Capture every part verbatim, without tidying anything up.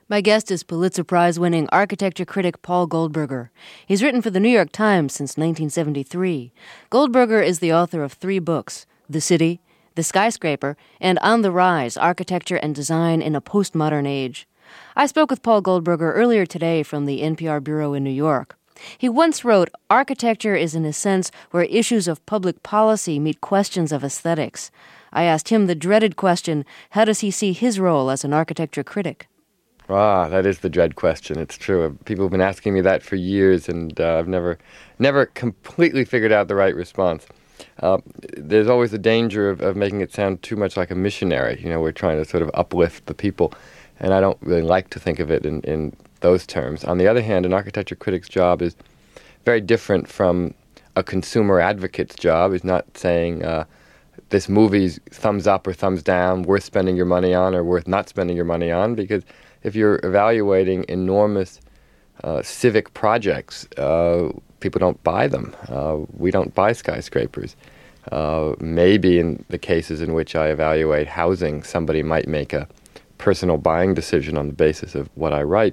My guest is Pulitzer Prize-winning architecture critic Paul Goldberger. He's written for the New York Times since nineteen seventy-three. Goldberger is the author of three books, The City, The Skyscraper, and On the Rise, Architecture and Design in a Postmodern Age. I spoke with Paul Goldberger earlier today from the N P R bureau in New York. He once wrote, "Architecture is in a sense where issues of public policy meet questions of aesthetics." I asked him the dreaded question, how does he see his role as an architecture critic? Ah, that is the dread question. It's true. People have been asking me that for years, and uh, I've never never completely figured out the right response. Uh, there's always the danger of, of making it sound too much like a missionary. You know, we're trying to sort of uplift the people, and I don't really like to think of it in, in those terms. On the other hand, an architecture critic's job is very different from a consumer advocate's job. He's not saying uh, this movie's thumbs up or thumbs down, worth spending your money on or worth not spending your money on, because if you're evaluating enormous uh, civic projects, uh, people don't buy them. Uh, we don't buy skyscrapers. Uh, maybe in the cases in which I evaluate housing, somebody might make a personal buying decision on the basis of what I write.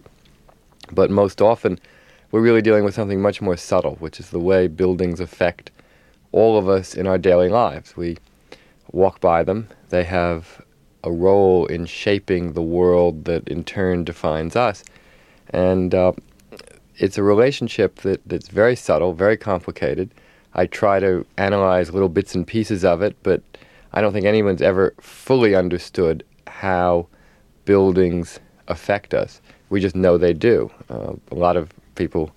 But most often, we're really dealing with something much more subtle, which is the way buildings affect all of us in our daily lives. We walk by them. They have a role in shaping the world that in turn defines us. And uh, it's a relationship that, that's very subtle, very complicated. I try to analyze little bits and pieces of it, but I don't think anyone's ever fully understood how buildings affect us. We just know they do. Uh, a lot of people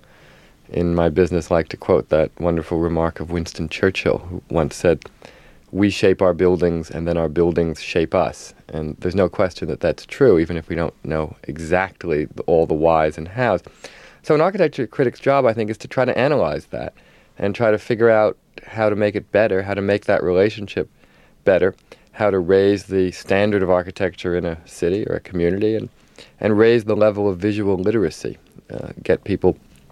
in my business like to quote that wonderful remark of Winston Churchill, who once said, "We shape our buildings and then our buildings shape us." And there's no question that that's true, even if we don't know exactly all the whys and hows. So an architecture critic's job, I think, is to try to analyze that and try to figure out how to make it better, how to make that relationship better, how to raise the standard of architecture in a city or a community, and, and raise the level of visual literacy, uh, get people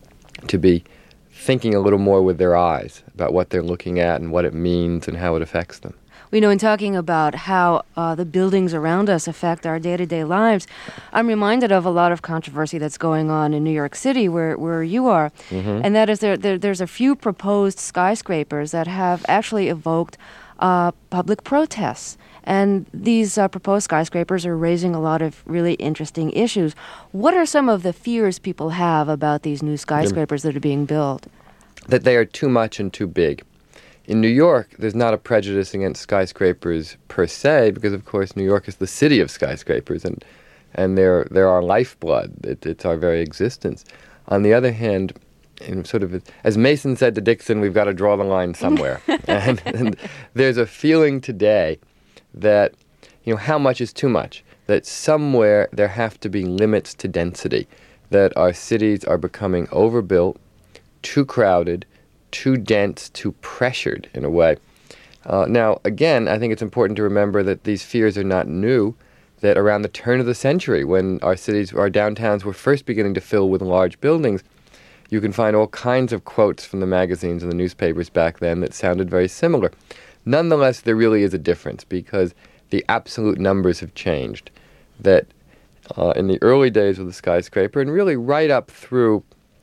to be thinking a little more with their eyes about what they're looking at and what it means and how it affects them. We know in talking about how uh, the buildings around us affect our day-to-day lives, I'm reminded of a lot of controversy that's going on in New York City where, where you are. Mm-hmm. And that is there, there there's a few proposed skyscrapers that have actually evoked uh, public protests. And these uh, proposed skyscrapers are raising a lot of really interesting issues. What are some of the fears people have about these new skyscrapers that are being built? That they are too much and too big. In New York, there's not a prejudice against skyscrapers per se, because of course New York is the city of skyscrapers, and and they're they're our lifeblood. It, it's our very existence. On the other hand, in sort of as Mason said to Dixon, we've got to draw the line somewhere. and, and there's a feeling today that, you know, how much is too much? That somewhere there have to be limits to density. That our cities are becoming overbuilt, too crowded, too dense, too pressured in a way. Uh, now, again, I think it's important to remember that these fears are not new, that around the turn of the century, when our cities, our downtowns were first beginning to fill with large buildings, you can find all kinds of quotes from the magazines and the newspapers back then that sounded very similar. Nonetheless, there really is a difference because the absolute numbers have changed. That uh, in the early days of the skyscraper, and really right up through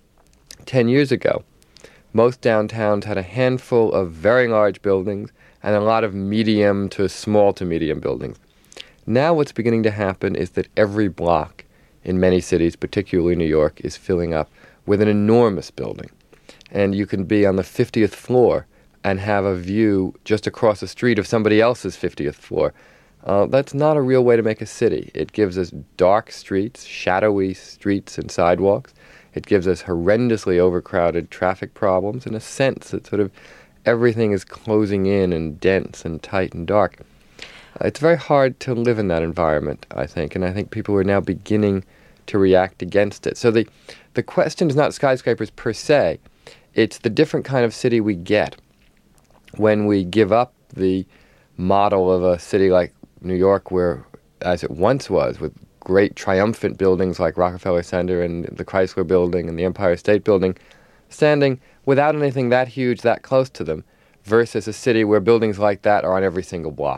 ten years ago, most downtowns had a handful of very large buildings and a lot of medium to small to medium buildings. Now what's beginning to happen is that every block in many cities, particularly New York, is filling up with an enormous building. And you can be on the fiftieth floor and have a view just across the street of somebody else's fiftieth floor. Uh, that's not a real way to make a city. It gives us dark streets, shadowy streets and sidewalks. It gives us horrendously overcrowded traffic problems in a sense that sort of everything is closing in and dense and tight and dark. Uh, it's very hard to live in that environment, I think, and I think people are now beginning to react against it. So the, the question is not skyscrapers per se. It's the different kind of city we get when we give up the model of a city like New York, where, as it once was, with great triumphant buildings like Rockefeller Center and the Chrysler Building and the Empire State Building, standing without anything that huge that close to them, versus a city where buildings like that are on every single block.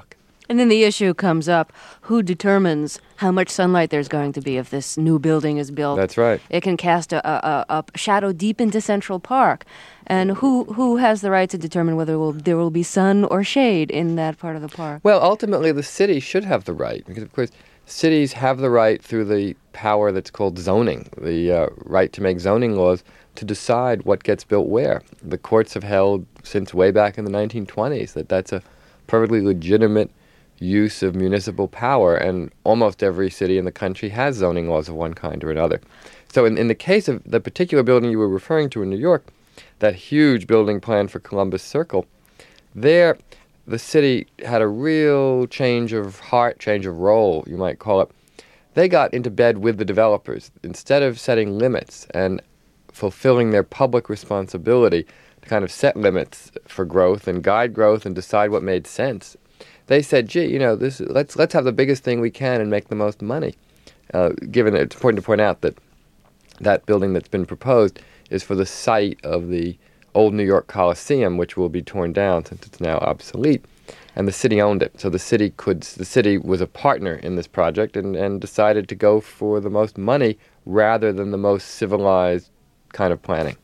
And then the issue comes up, who determines how much sunlight there's going to be if this new building is built? That's right. It can cast a, a, a shadow deep into Central Park. And who who has the right to determine whether will, there will be sun or shade in that part of the park? Well, ultimately, the city should have the right, because, of course, cities have the right through the power that's called zoning, the uh, right to make zoning laws to decide what gets built where. The courts have held since way back in the nineteen twenties that that's a perfectly legitimate use of municipal power, and almost every city in the country has zoning laws of one kind or another. So in, in the case of the particular building you were referring to in New York, that huge building plan for Columbus Circle, there the city had a real change of heart, change of role, you might call it. They got into bed with the developers. Instead of setting limits and fulfilling their public responsibility to kind of set limits for growth and guide growth and decide what made sense, they said, gee, you know, this let's let's have the biggest thing we can and make the most money. Uh, given that it's important to point out that that building that's been proposed is for the site of the old New York Coliseum, which will be torn down since it's now obsolete, and the city owned it. So the city could the city was a partner in this project and, and decided to go for the most money rather than the most civilized kind of planning.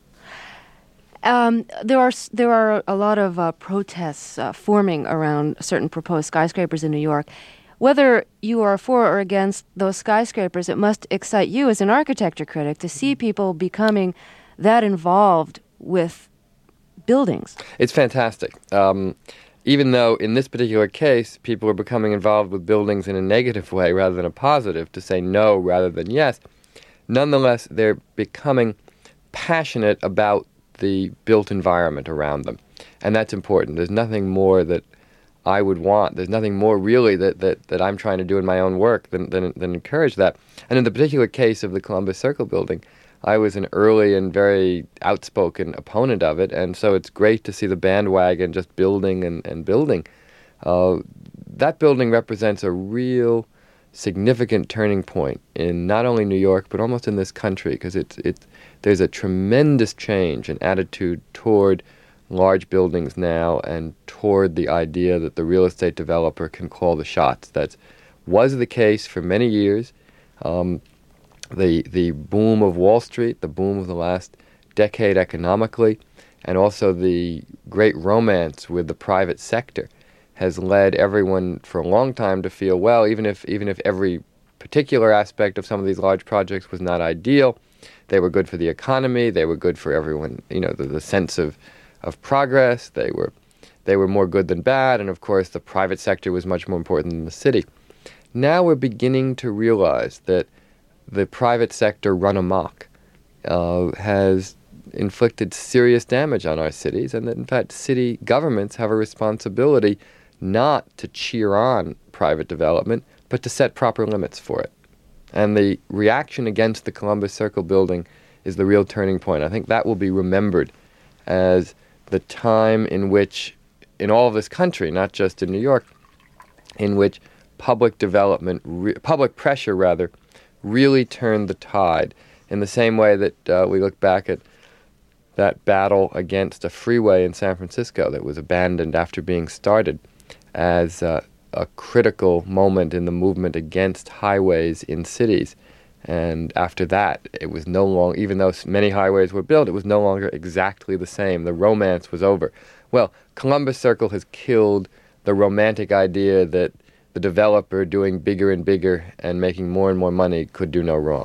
Um, there are there are a lot of uh, protests uh, forming around certain proposed skyscrapers in New York. Whether you are for or against those skyscrapers, it must excite you as an architecture critic to see people becoming that involved with buildings. It's fantastic. Um, even though in this particular case, people are becoming involved with buildings in a negative way rather than a positive, to say no rather than yes, nonetheless, they're becoming passionate about the built environment around them. And that's important. There's nothing more that I would want. There's nothing more really that, that, that I'm trying to do in my own work than, than, than encourage that. And in the particular case of the Columbus Circle building, I was an early and very outspoken opponent of it, and so it's great to see the bandwagon just building and, and building. Uh, that building represents a real significant turning point in not only New York, but almost in this country, because it's, it's, there's a tremendous change in attitude toward large buildings now and toward the idea that the real estate developer can call the shots. That was the case for many years. Um, the the boom of Wall Street, the boom of the last decade economically, and also the great romance with the private sector has led everyone for a long time to feel, well, even if even if every particular aspect of some of these large projects was not ideal, they were good for the economy, they were good for everyone, you know, the, the sense of, of progress, they were they were more good than bad, and of course the private sector was much more important than the city. Now we're beginning to realize that the private sector run amok uh, has inflicted serious damage on our cities, and that in fact city governments have a responsibility not to cheer on private development, but to set proper limits for it. And the reaction against the Columbus Circle building is the real turning point. I think that will be remembered as the time in which, in all of this country, not just in New York, in which public development, re- public pressure rather, really turned the tide, in the same way that uh, we look back at that battle against a freeway in San Francisco that was abandoned after being started as uh, a critical moment in the movement against highways in cities. And after that, it was no longer, even though many highways were built, it was no longer exactly the same. The romance was over. Well, Columbus Circle has killed the romantic idea that the developer doing bigger and bigger and making more and more money could do no wrong.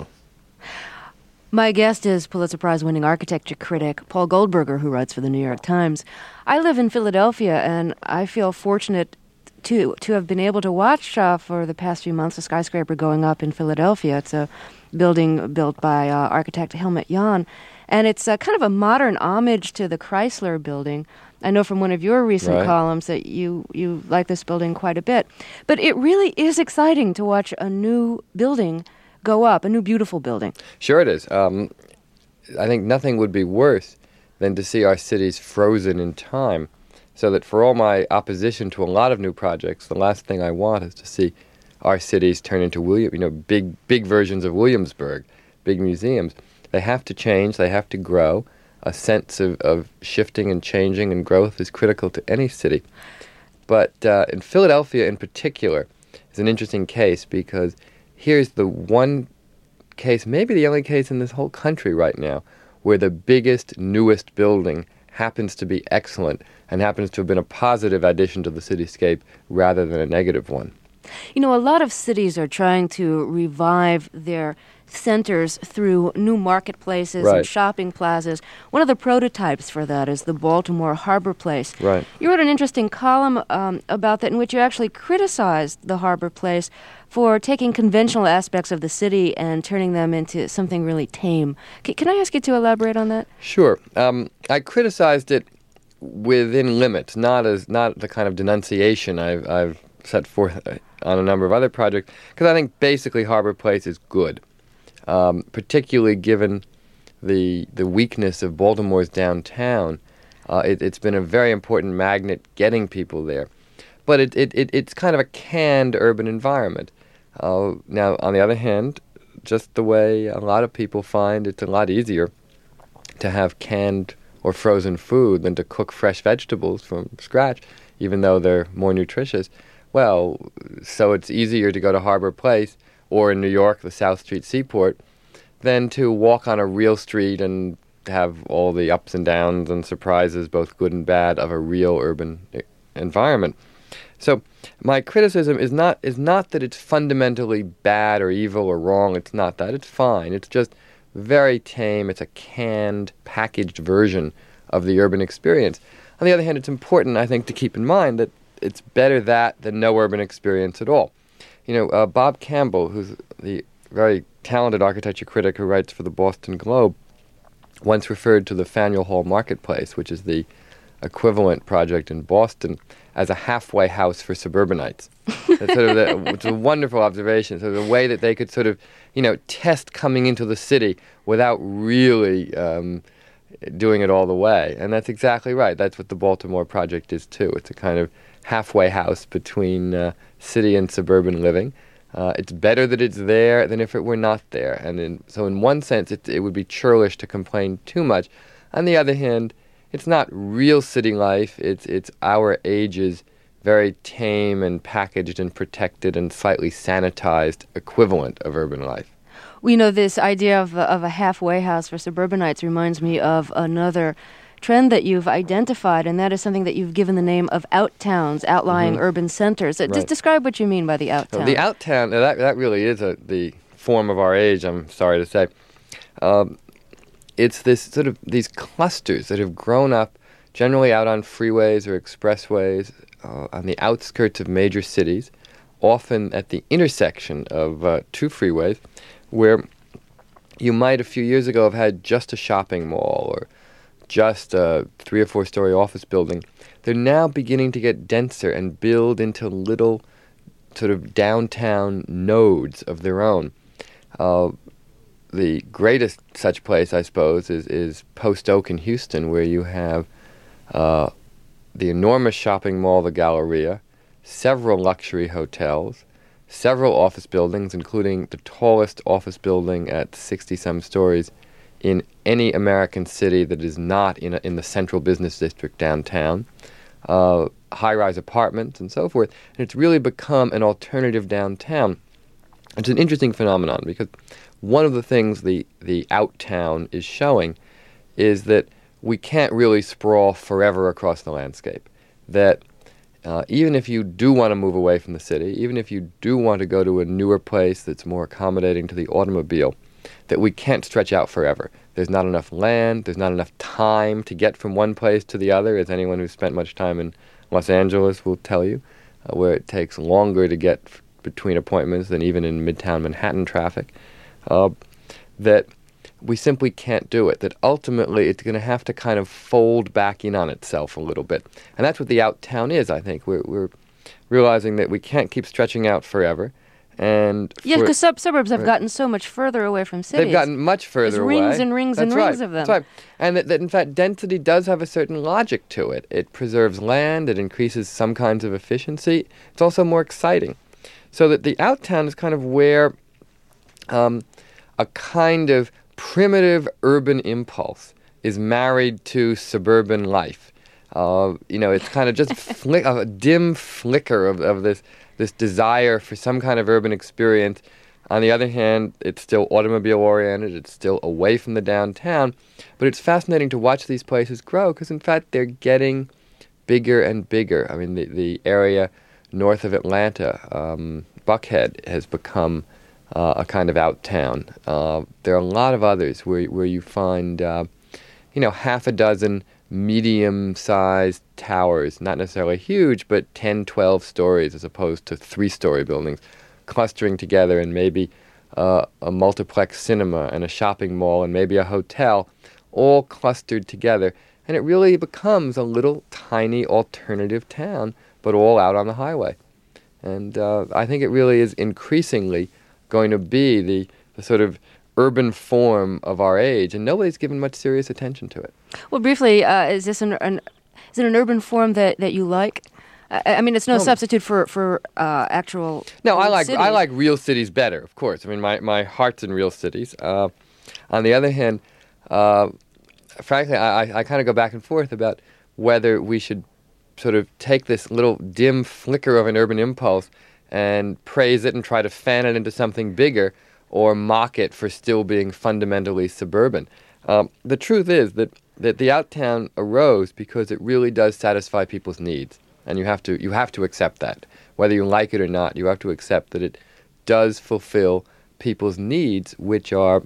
My guest is Pulitzer Prize-winning architecture critic Paul Goldberger, who writes for the New York Times. I live in Philadelphia, and I feel fortunate to to have been able to watch uh, for the past few months a skyscraper going up in Philadelphia. It's a building built by uh, architect Helmut Jahn, and it's a kind of a modern homage to the Chrysler building. I know from one of your recent right. columns that you, you like this building quite a bit. But it really is exciting to watch a new building go up, a new beautiful building. Sure it is. Um, I think nothing would be worse than to see our cities frozen in time, so that for all my opposition to a lot of new projects, the last thing I want is to see our cities turn into William, you know, big big versions of Williamsburg, big museums. They have to change, they have to grow. A sense of, of shifting and changing and growth is critical to any city. But uh, in Philadelphia in particular is an interesting case because here's the one case, maybe the only case in this whole country right now, where the biggest, newest building happens to be excellent and happens to have been a positive addition to the cityscape rather than a negative one. You know, a lot of cities are trying to revive their centers through new marketplaces Right. and shopping plazas. One of the prototypes for that is the Baltimore Harbor Place. Right. You wrote an interesting column um, about that in which you actually criticized the Harbor Place for taking conventional aspects of the city and turning them into something really tame. C- can I ask you to elaborate on that? Sure. Um, I criticized it within limits, not as not the kind of denunciation I've, I've set forth on a number of other projects, because I think basically Harbor Place is good, um, particularly given the the weakness of Baltimore's downtown. Uh, it, it's been a very important magnet getting people there. But it, it, it it's kind of a canned urban environment. Uh, now, on the other hand, just the way a lot of people find it's a lot easier to have canned or frozen food than to cook fresh vegetables from scratch, even though they're more nutritious. Well, so it's easier to go to Harbor Place or in New York, the South Street Seaport, than to walk on a real street and have all the ups and downs and surprises, both good and bad, of a real urban I- environment. So my criticism is not is not that it's fundamentally bad or evil or wrong. It's not that. It's fine. It's just very tame. It's a canned, packaged version of the urban experience. On the other hand, it's important, I think, to keep in mind that it's better that than no urban experience at all. You know, uh, Bob Campbell, who's the very talented architecture critic who writes for the Boston Globe, once referred to the Faneuil Hall Marketplace, which is the equivalent project in Boston, as a halfway house for suburbanites. That's sort of the, it's a wonderful observation. So the way that they could sort of, you know, test coming into the city without really um, doing it all the way. And that's exactly right. That's what the Baltimore project is too. It's a kind of halfway house between uh, city and suburban living. Uh, it's better that it's there than if it were not there. And in, so in one sense, it, it would be churlish to complain too much. On the other hand, it's not real city life. It's it's our age's very tame and packaged and protected and slightly sanitized equivalent of urban life. Well, you know, this idea of, of a halfway house for suburbanites reminds me of another trend that you've identified, and that is something that you've given the name of outtowns, outlying Mm-hmm. urban centers. Uh, Right. Just describe what you mean by the outtown. The outtown, uh, that that really is a, the form of our age, I'm sorry to say. Um, it's this sort of these clusters that have grown up generally out on freeways or expressways uh, on the outskirts of major cities, often at the intersection of uh, two freeways, where you might a few years ago have had just a shopping mall or just a three or four story office building. They're now beginning to get denser and build into little sort of downtown nodes of their own. Uh, the greatest such place, I suppose, is, is Post Oak in Houston, where you have uh, the enormous shopping mall, the Galleria, several luxury hotels, several office buildings, including the tallest office building at sixty-some stories in any American city that is not in, a, in the central business district downtown, uh, high-rise apartments and so forth. And it's really become an alternative downtown. It's an interesting phenomenon because one of the things the, the outtown is showing is that we can't really sprawl forever across the landscape. That uh, even if you do want to move away from the city, even if you do want to go to a newer place that's more accommodating to the automobile, that we can't stretch out forever. There's not enough land, there's not enough time to get from one place to the other, as anyone who's spent much time in Los Angeles will tell you, uh, where it takes longer to get f- between appointments than even in Midtown Manhattan traffic, uh, that we simply can't do it, that ultimately it's going to have to kind of fold back in on itself a little bit. And that's what the outtown is, I think. We're, we're realizing that we can't keep stretching out forever. And yeah, for- because sub- suburbs have right. gotten so much further away from cities. They've gotten much further There's away. rings and rings and That's rings right. of them. That's right. And that, that, in fact, density does have a certain logic to it. It preserves land. It increases some kinds of efficiency. It's also more exciting. So that the outtown is kind of where um, a kind of primitive urban impulse is married to suburban life. Uh, you know, it's kind of just flick, a dim flicker of, of this this desire for some kind of urban experience. On the other hand, it's still automobile-oriented. It's still away from the downtown. But it's fascinating to watch these places grow because, in fact, they're getting bigger and bigger. I mean, the, the area north of Atlanta, um, Buckhead, has become uh, a kind of out town. Uh, there are a lot of others where, where you find, uh, you know, half a dozen medium-sized towers, not necessarily huge, but ten, twelve stories as opposed to three-story buildings, clustering together, and maybe uh, a multiplex cinema and a shopping mall and maybe a hotel, all clustered together. And it really becomes a little tiny alternative town, but all out on the highway. And uh, I think it really is increasingly going to be the, the sort of urban form of our age, and nobody's given much serious attention to it. Well, briefly, uh, is this an, an is it an urban form that, that you like? I, I mean, it's no, no substitute for for uh, actual. No, I like cities. I like real cities better, of course. I mean, my, my heart's in real cities. Uh, on the other hand, uh, frankly, I, I, I kind of go back and forth about whether we should sort of take this little dim flicker of an urban impulse and praise it and try to fan it into something bigger, or mock it for still being fundamentally suburban. Um, the truth is that, that the outtown arose because it really does satisfy people's needs, and you have to you have to accept that. Whether you like it or not, you have to accept that it does fulfill people's needs, which are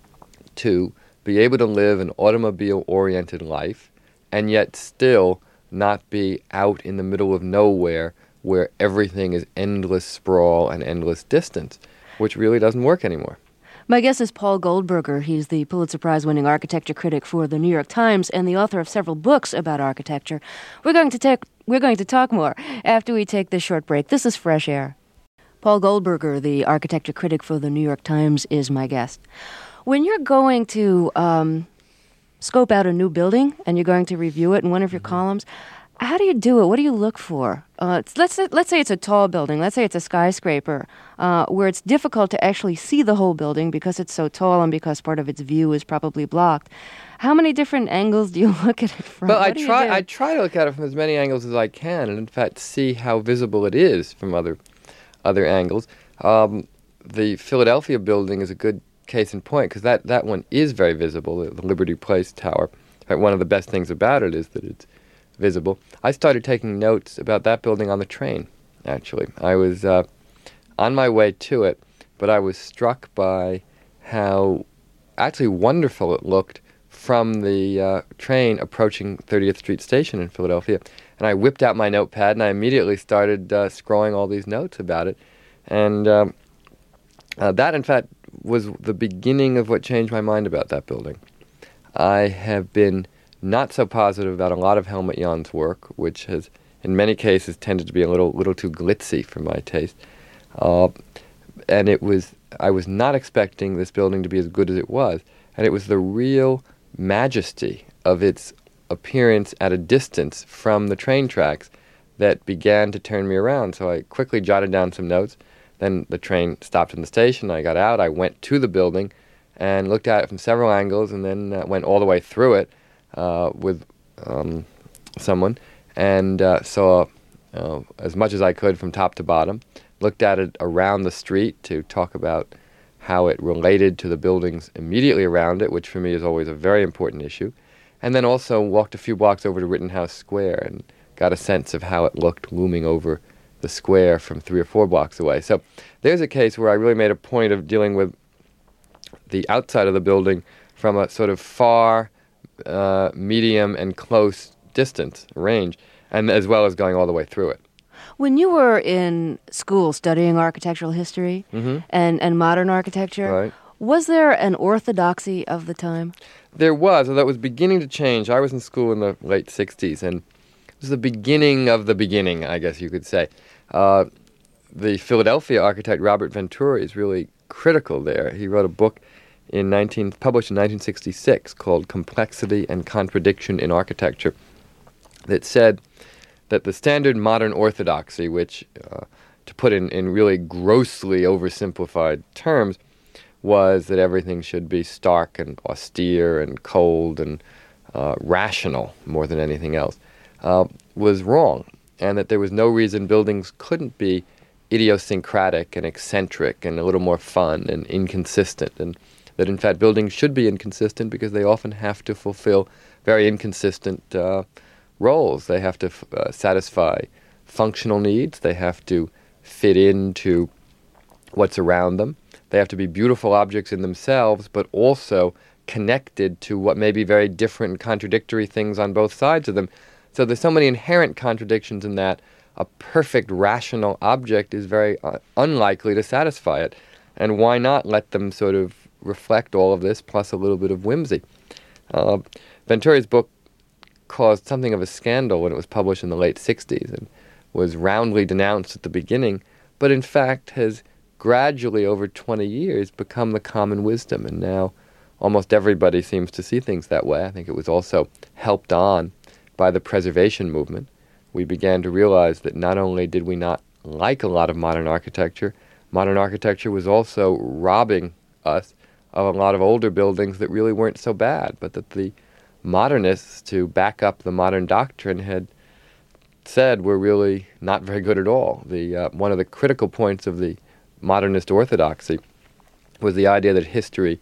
to be able to live an automobile-oriented life and yet still not be out in the middle of nowhere where everything is endless sprawl and endless distance, which really doesn't work anymore. My guest is Paul Goldberger. He's the Pulitzer Prize-winning architecture critic for the New York Times and the author of several books about architecture. We're going to take we're going to talk more after we take this short break. This is Fresh Air. Paul Goldberger, the architecture critic for the New York Times, is my guest. When you're going to um, scope out a new building and you're going to review it in one of your columns, how do you do it? What do you look for? Uh, it's, let's let's say it's a tall building. Let's say it's a skyscraper, uh, where it's difficult to actually see the whole building because it's so tall and because part of its view is probably blocked. How many different angles do you look at it from? Well, what I do try you do? I try to look at it from as many angles as I can, and in fact see how visible it is from other other angles. Um, the Philadelphia building is a good case in point because that, that one is very visible, the, the Liberty Place Tower. In fact, one of the best things about it is that it's visible. I started taking notes about that building on the train, actually. I was uh, on my way to it, but I was struck by how actually wonderful it looked from the uh, train approaching thirtieth Street Station in Philadelphia. And I whipped out my notepad and I immediately started uh, scrawling all these notes about it. And um, uh, that, in fact, was the beginning of what changed my mind about that building. I have been not so positive about a lot of Helmut Jahn's work, which has, in many cases, tended to be a little little too glitzy for my taste. Uh, and it was, I was not expecting this building to be as good as it was. And it was the real majesty of its appearance at a distance from the train tracks that began to turn me around. So I quickly jotted down some notes. Then the train stopped in the station. I got out. I went to the building and looked at it from several angles, and then uh, went all the way through it uh, with um, someone and uh, saw uh, as much as I could from top to bottom. Looked at it around the street to talk about how it related to the buildings immediately around it, which for me is always a very important issue. And then also walked a few blocks over to Rittenhouse Square and got a sense of how it looked looming over the square from three or four blocks away. So there's a case where I really made a point of dealing with the outside of the building from a sort of far, uh, medium, and close distance, range, and as well as going all the way through it. When you were in school studying architectural history mm-hmm. and, and modern architecture, right. was there an orthodoxy of the time? There was, although it was beginning to change. I was in school in the late sixties, and it was the beginning of the beginning, I guess you could say. Uh, the Philadelphia architect Robert Venturi is really critical there. He wrote a book in nineteen published in nineteen sixty-six called Complexity and Contradiction in Architecture that said that the standard modern orthodoxy, which, uh, to put in, in really grossly oversimplified terms, was that everything should be stark and austere and cold and uh, rational more than anything else. uh, was wrong, and that there was no reason buildings couldn't be idiosyncratic and eccentric and a little more fun and inconsistent, and that in fact buildings should be inconsistent because they often have to fulfill very inconsistent uh, roles. They have to f- uh, satisfy functional needs. They have to fit into what's around them. They have to be beautiful objects in themselves, but also connected to what may be very different and contradictory things on both sides of them. So there's so many inherent contradictions in that a perfect rational object is very uh, unlikely to satisfy it. And why not let them sort of reflect all of this plus a little bit of whimsy? Uh, Venturi's book caused something of a scandal when it was published in the late sixties and was roundly denounced at the beginning, but in fact has gradually over twenty years become the common wisdom, and now almost everybody seems to see things that way. I think it was also helped on by the preservation movement. We began to realize that not only did we not like a lot of modern architecture, modern architecture was also robbing us of a lot of older buildings that really weren't so bad, but that the modernists, to back up the modern doctrine, had said were really not very good at all. The uh, one of the critical points of the modernist orthodoxy was the idea that history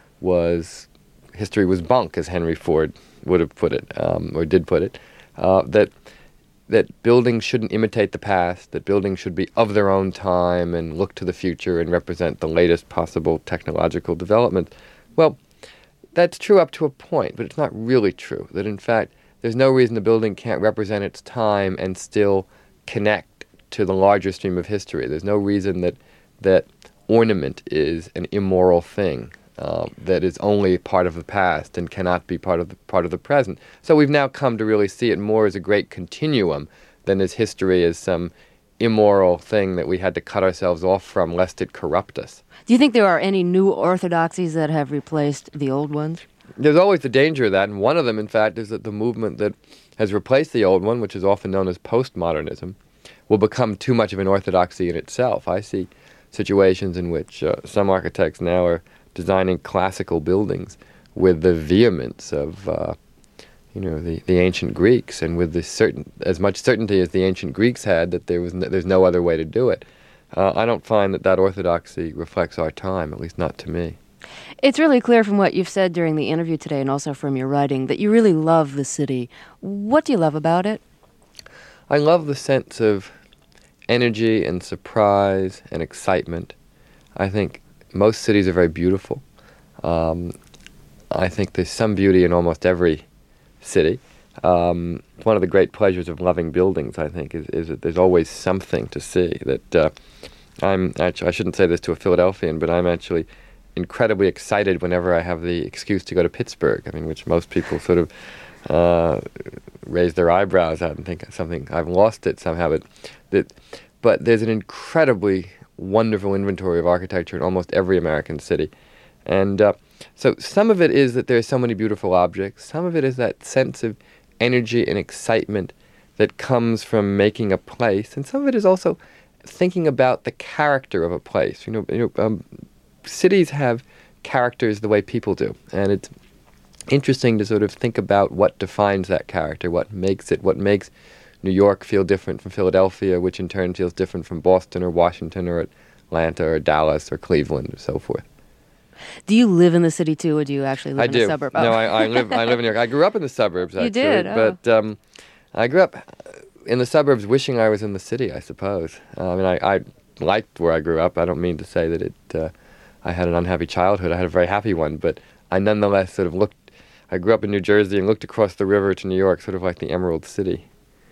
was history was bunk, as Henry Ford would have put it, um, or did put it, uh, that that buildings shouldn't imitate the past, that buildings should be of their own time and look to the future and represent the latest possible technological development. Well, that's true up to a point, but it's not really true. That in fact, there's no reason a building can't represent its time and still connect to the larger stream of history. There's no reason that that ornament is an immoral thing, uh, that is only part of the past and cannot be part of the part of the present. So we've now come to really see it more as a great continuum than as history as some immoral thing that we had to cut ourselves off from lest it corrupt us. Do you think there are any new orthodoxies that have replaced the old ones? There's always the danger of that, and one of them, in fact, is that the movement that has replaced the old one, which is often known as postmodernism, will become too much of an orthodoxy in itself. I see situations in which uh, some architects now are designing classical buildings with the vehemence of, uh, you know, the, the ancient Greeks, and with the certain as much certainty as the ancient Greeks had that there was no, there's no other way to do it. Uh, I don't find that that orthodoxy reflects our time, at least not to me. It's really clear from what you've said during the interview today and also from your writing that you really love the city. What do you love about it? I love the sense of energy and surprise and excitement. I think most cities are very beautiful. Um, I think there's some beauty in almost every city. Um, one of the great pleasures of loving buildings, I think, is, is that there's always something to see. That uh, I'm actually, I shouldn't say this to a Philadelphian, but I'm actually incredibly excited whenever I have the excuse to go to Pittsburgh. I mean, which most people sort of uh, raise their eyebrows at and think something, I've lost it somehow. But, that, but there's an incredibly wonderful inventory of architecture in almost every American city. And uh, so some of it is that there are so many beautiful objects. Some of it is that sense of energy and excitement that comes from making a place. And some of it is also thinking about the character of a place. You know, you know um, cities have characters the way people do. And it's interesting to sort of think about what defines that character, what makes it, what makes New York feel different from Philadelphia, which in turn feels different from Boston or Washington or Atlanta or Dallas or Cleveland or so forth. Do you live in the city too, or do you actually live I in do. a suburb? No, I, I live. I live in New York. I grew up in the suburbs. Actually, you did, oh. But um, I grew up in the suburbs, wishing I was in the city. I suppose. Uh, I mean, I, I liked where I grew up. I don't mean to say that it. Uh, I had an unhappy childhood. I had a very happy one, but I nonetheless sort of looked. I grew up in New Jersey and looked across the river to New York, sort of like the Emerald City.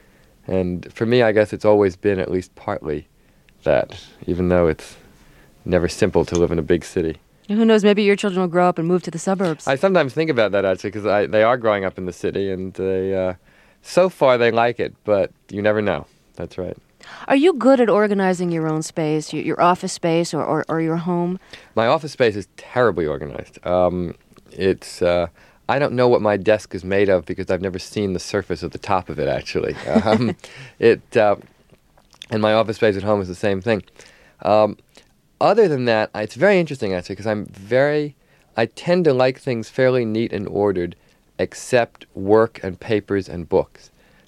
And for me, I guess it's always been at least partly that, even though it's never simple to live in a big city. Who knows, maybe your children will grow up and move to the suburbs. I sometimes think about that, actually, because they are growing up in the city, and they, uh, so far they like it, but you never know. That's right. Are you good at organizing your own space, your, your office space or, or, or your home? My office space is terribly organized. Um, it's... Uh, I don't know what my desk is made of because I've never seen the surface of the top of it, actually. Um, it uh, and my office space at home is the same thing. Um, other than that, it's very interesting, actually, because I'm very... I tend to like things fairly neat and ordered, except work and papers and books.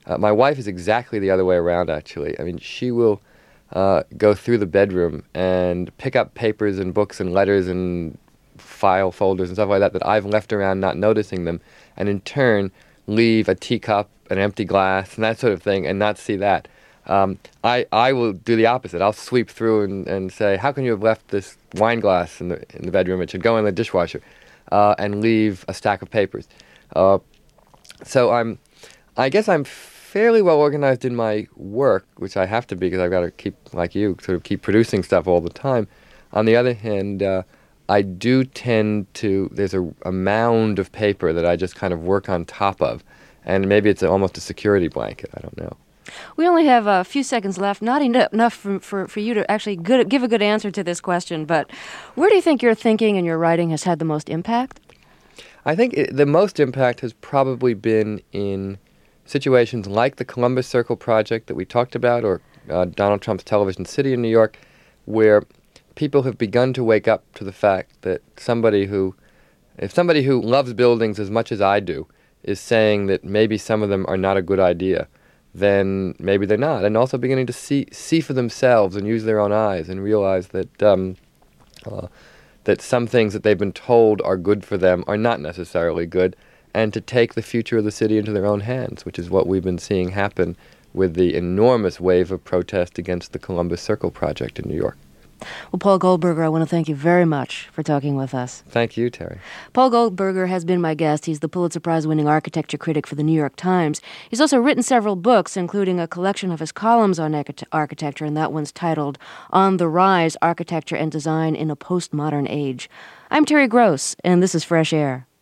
Uh, my wife is exactly the other way around, actually. I mean, she will uh, go through the bedroom and pick up papers and books and letters and file folders and stuff like that that I've left around not noticing them, and in turn leave a teacup, an empty glass, and that sort of thing, and not see that. Um, I, I will do the opposite. I'll sweep through and, and say, how can you have left this wine glass in the in the bedroom? It should go in the dishwasher, uh, and leave a stack of papers. Uh, so I'm, I guess I'm fairly well organized in my work, which I have to be because I've got to keep, like you, sort of keep producing stuff all the time. On the other hand, uh, I do tend to, there's a, a mound of paper that I just kind of work on top of, and maybe it's almost a security blanket. I don't know. We only have a few seconds left, not enough for, for, for you to actually good, give a good answer to this question, but where do you think your thinking and your writing has had the most impact? I think it, the most impact has probably been in situations like the Columbus Circle project that we talked about, or uh, Donald Trump's Television City in New York, where people have begun to wake up to the fact that somebody who, if somebody who loves buildings as much as I do, is saying that maybe some of them are not a good idea, then maybe they're not. And also beginning to see see for themselves and use their own eyes and realize that um, uh, that some things that they've been told are good for them are not necessarily good, and to take the future of the city into their own hands, which is what we've been seeing happen with the enormous wave of protest against the Columbus Circle project in New York. Well, Paul Goldberger, I want to thank you very much for talking with us. Thank you, Terry. Paul Goldberger has been my guest. He's the Pulitzer Prize-winning architecture critic for the New York Times. He's also written several books, including a collection of his columns on architecture, and that one's titled On the Rise, Architecture and Design in a Postmodern Age. I'm Terry Gross, and this is Fresh Air.